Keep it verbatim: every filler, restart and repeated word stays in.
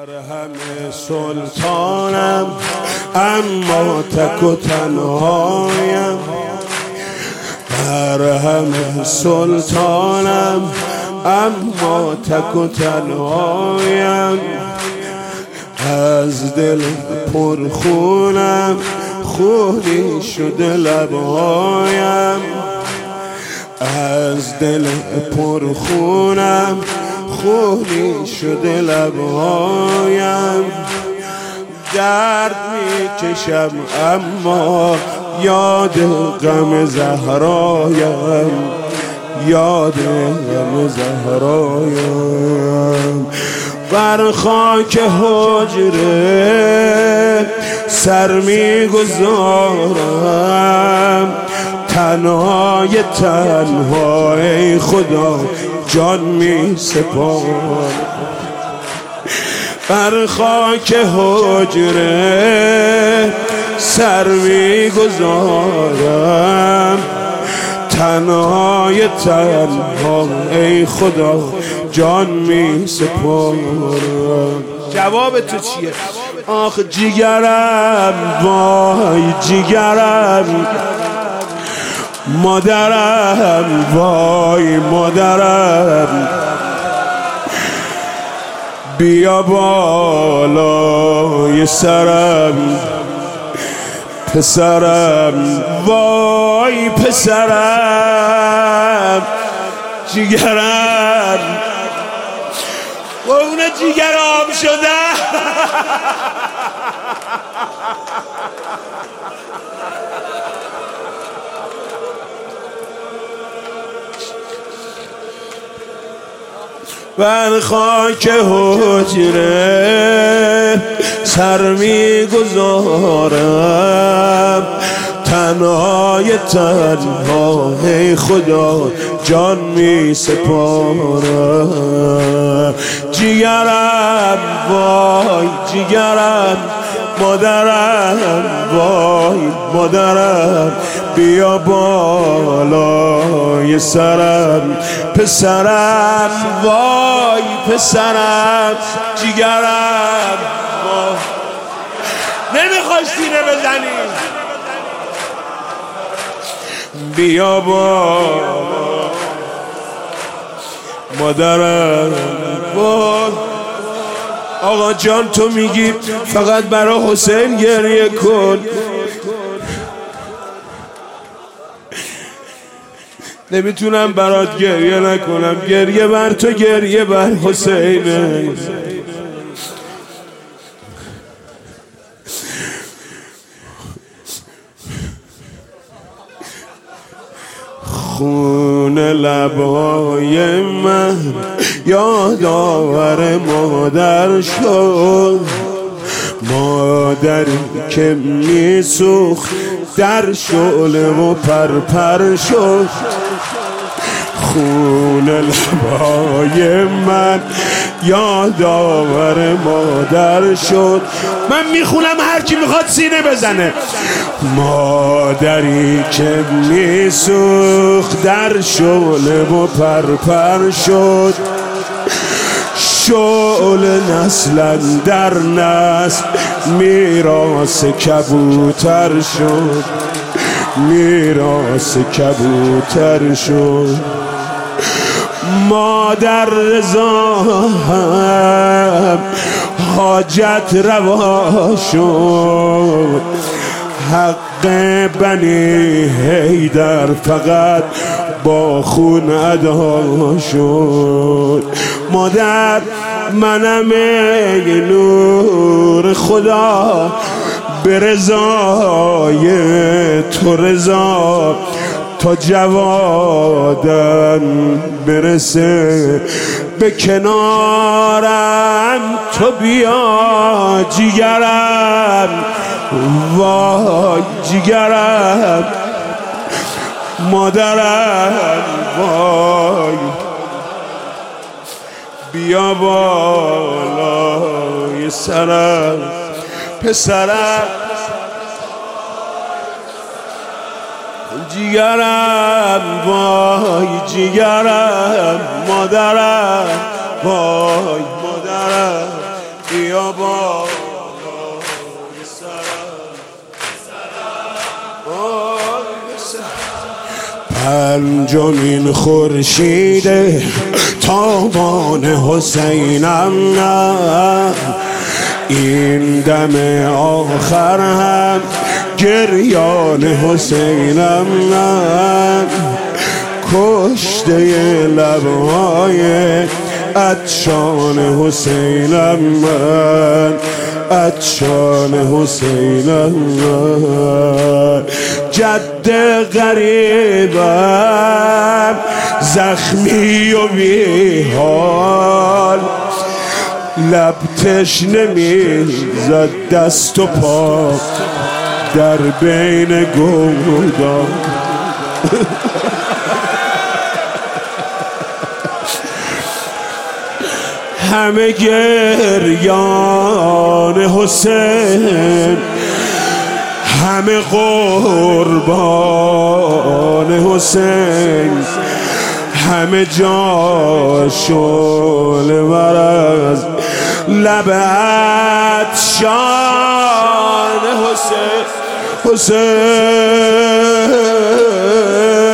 در همه سلطانم اما تک و تنهایم، در همه سلطانم اما تک و تنهایم، از دل پرخونم خونی شده لبهایم، از دل پرخونم خونی شده لبهایم، درد میکشم اما یاد غم زهرایم، یاد غم زهرایم، بر خاک حجره سر میگذارم، تنهای تنها ای خدا جان می سپارم، بر خاک حجره سر می گذارم، تنهای تنها ای خدا جان می سپارم. جواب تو چیه؟ آخ جیگرم وای جیگرم، مادرم وای مادرم، بیا بالای سرم پسرم، وای پسرم، جیگرم و اون جیگرام شده. بر خاک حجره سر میگذارم، تنهای تنها ای خدا جان می سپارم، جیگرم وای جیگرم، مادرم وای مادرم، بیا بالای سرم پسرم، وای پسرم، جیگرم وای. نمیخوای سینه بزنی؟ بیا با مادرم وای. آقا جان تو میگی فقط برای حسین گریه کن، نمیتونم برات گریه نکنم، گریه بر تو گریه بر حسینه. خون لبای من یادآور مادر شد، مادری که میسوخت در شعله و پرپر شد، خون لبای من یادآور مادر شد. من میخونم هر کی میخواد سینه بزنه. مادری که میسوخت در شعله و پرپر شد، شعله نسلا در نسل میراث کبوتر شد، میراث کبوتر شد. مادر رضا هم حاجت روا شد، حق بنی حیدر فقط با خون ادا شد. مادر منم ای نور خدا، به رضای تو رضا تا جوادن برسه، به کنارم تو بیا جیگرم، وای جیگرم، مادرم وای، بیا بالای سرم پسرم، جیگرم وای جیگرم، مادرم وای مادرم، بیا با پنجمین خورشید تابان حسینم نه، این دم آخر هم گریان حسینم نه، کشته لبهای عطشان حسینم من، عطشان حسینم من. جد غریبم زخمی و بی حال، لب تشنه میزد دست و پا در بین گودان. همه گریان حسین، همه قربان حسین، همه جاشون مرز لب عطشان حسین حسین.